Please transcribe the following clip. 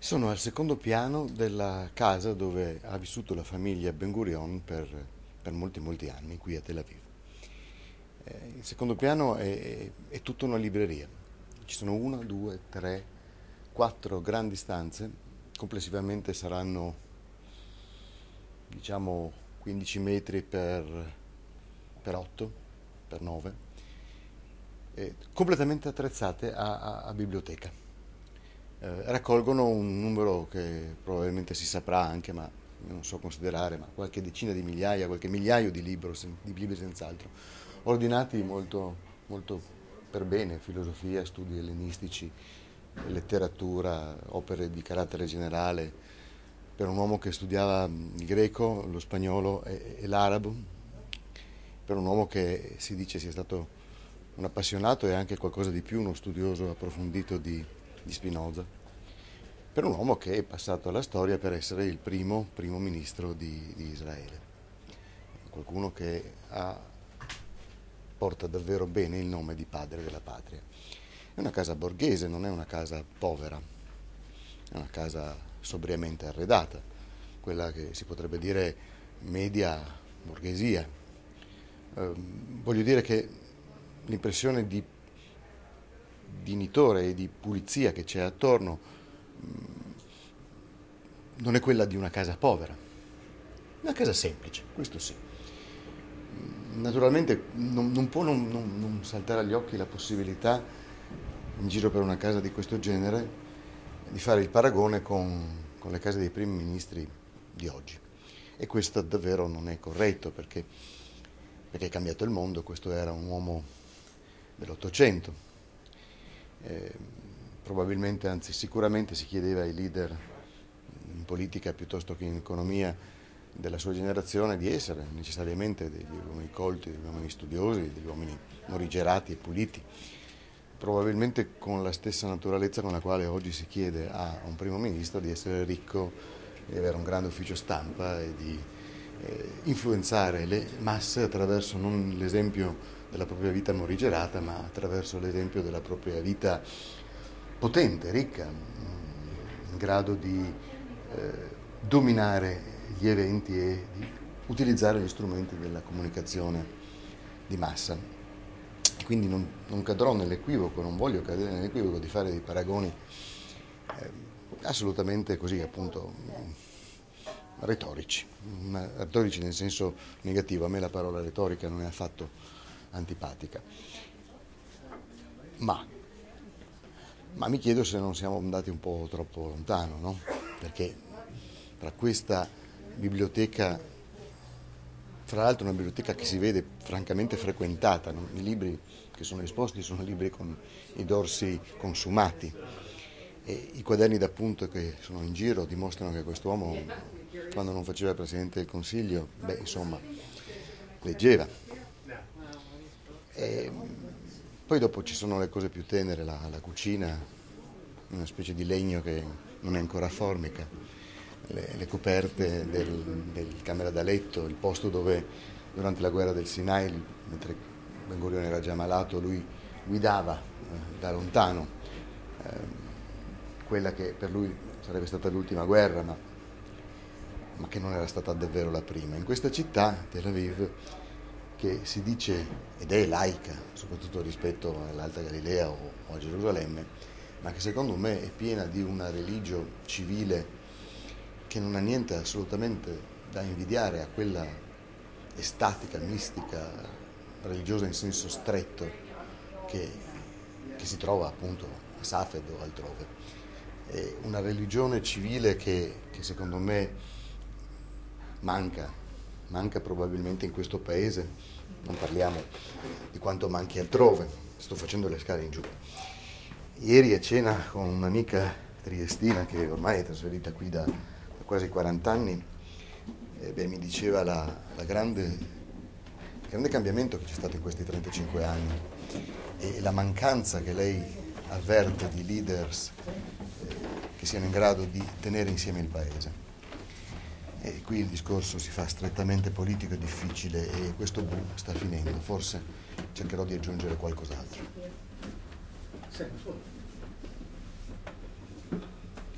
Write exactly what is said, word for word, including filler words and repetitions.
Sono al secondo piano della casa dove ha vissuto la famiglia Ben Gurion per, per molti molti anni, qui a Tel Aviv. Eh, il secondo piano è, è tutta una libreria. Ci sono una, due, tre, quattro grandi stanze, complessivamente saranno diciamo quindici metri per, per otto, per nove, eh, completamente attrezzate a, a, a biblioteca. Eh, raccolgono un numero che probabilmente si saprà anche, ma non so considerare, ma qualche decina di migliaia, qualche migliaio di, libro, di libri senz'altro, ordinati molto, molto per bene: filosofia, studi ellenistici, letteratura, opere di carattere generale, per un uomo che studiava il greco, lo spagnolo e, e l'arabo, per un uomo che si dice sia stato un appassionato e anche qualcosa di più, uno studioso approfondito di, di Spinoza, per un uomo che è passato alla storia per essere il primo primo ministro di, di Israele, qualcuno che ha, porta davvero bene il nome di padre della patria. È una casa borghese, non è una casa povera, è una casa sobriamente arredata, quella che si potrebbe dire media borghesia. Eh, voglio dire che l'impressione di dignitore e di pulizia che c'è attorno non è quella di una casa povera, una casa semplice, questo sì. Naturalmente non, non può non, non, non saltare agli occhi la possibilità, in giro per una casa di questo genere, di fare il paragone con, con le case dei primi ministri di oggi. E questo davvero non è corretto, perché, perché è cambiato il mondo. Questo era un uomo dell'Ottocento. Eh, probabilmente, anzi sicuramente, si chiedeva ai leader in politica piuttosto che in economia della sua generazione di essere necessariamente degli uomini colti, degli uomini studiosi, degli uomini morigerati e puliti, probabilmente con la stessa naturalezza con la quale oggi si chiede a un primo ministro di essere ricco, di avere un grande ufficio stampa e di eh, influenzare le masse attraverso non l'esempio della propria vita morigerata, ma attraverso l'esempio della propria vita potente, ricca, in grado di eh, dominare gli eventi e di utilizzare gli strumenti della comunicazione di massa. Quindi non, non cadrò nell'equivoco, non voglio cadere nell'equivoco di fare dei paragoni eh, assolutamente così, appunto, retorici, ma retorici nel senso negativo. A me la parola retorica non è affatto antipatica, ma, ma mi chiedo se non siamo andati un po' troppo lontano, no? Perché tra questa biblioteca, fra l'altro una biblioteca che si vede francamente frequentata, no? I libri che sono esposti sono libri con i dorsi consumati, e i quaderni d'appunto che sono in giro dimostrano che quest'uomo, quando non faceva il Presidente del Consiglio, beh, insomma, leggeva. E poi dopo ci sono le cose più tenere, la, la cucina, una specie di legno che non è ancora formica, le, le coperte del, del camera da letto, il posto dove durante la guerra del Sinai, mentre Ben Gurion era già malato, lui guidava eh, da lontano eh, quella che per lui sarebbe stata l'ultima guerra, ma, ma che non era stata davvero la prima. In questa città, Tel Aviv, che si dice ed è laica, soprattutto rispetto all'Alta Galilea o, o a Gerusalemme, ma che secondo me è piena di una religio civile che non ha niente assolutamente da invidiare a quella estatica, mistica, religiosa in senso stretto che, che si trova appunto a Safed o altrove. È una religione civile che, che secondo me manca, manca probabilmente in questo paese, non parliamo di quanto manchi altrove, sto facendo le scale in giù. Ieri a cena con un'amica triestina che ormai è trasferita qui da, da quasi quaranta anni, eh, beh, mi diceva la, la grande, il grande cambiamento che c'è stato in questi trentacinque anni e la mancanza che lei avverte di leaders eh, che siano in grado di tenere insieme il paese. E qui il discorso si fa strettamente politico e difficile, e questo boom sta finendo. Forse cercherò di aggiungere qualcos'altro.